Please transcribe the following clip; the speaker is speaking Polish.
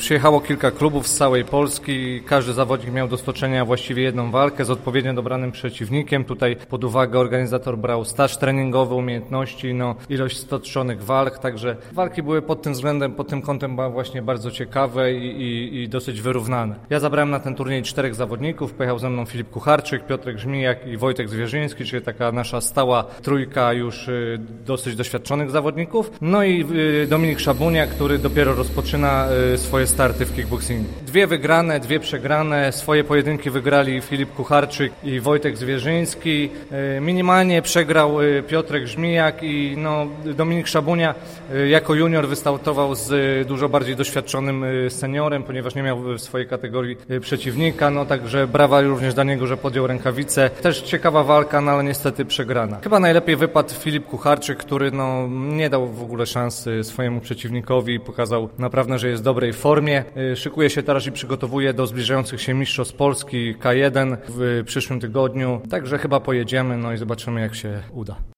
Przyjechało kilka klubów z całej Polski, każdy zawodnik miał do stoczenia właściwie jedną walkę z odpowiednio dobranym przeciwnikiem. Tutaj pod uwagę organizator brał staż treningowy, umiejętności, ilość stoczonych walk, także walki były pod tym względem, pod tym kątem właśnie bardzo ciekawe i dosyć wyrównane. Ja zabrałem na ten turniej 4 zawodników, pojechał ze mną Filip Kucharczyk, Piotrek Żmijak i Wojtek Zwierzyński, czyli taka nasza stała trójka już dosyć doświadczonych zawodników. No i Dominik Szabunia, który dopiero rozpoczyna swoje starty w kickboxingu. 2 wygrane, 2 przegrane, swoje pojedynki wygrali Filip Kucharczyk i Wojtek Zwierzyński. Minimalnie przegrał Piotrek Żmijak i Dominik Szabunia jako junior wystartował z dużo bardziej doświadczonym seniorem, ponieważ nie miał w swojej kategorii przeciwnika, także brawa również dla niego, że podjął rękawice. Też ciekawa walka, ale niestety przegrana. Chyba najlepiej wypadł Filip Kucharczyk, który nie dał w ogóle szansy swojemu przeciwnikowi i pokazał naprawdę, że jest w dobrej formie. Szykuje się teraz i przygotowuje do zbliżających się mistrzostw Polski K1 w przyszłym tygodniu, także chyba pojedziemy i zobaczymy, jak się uda.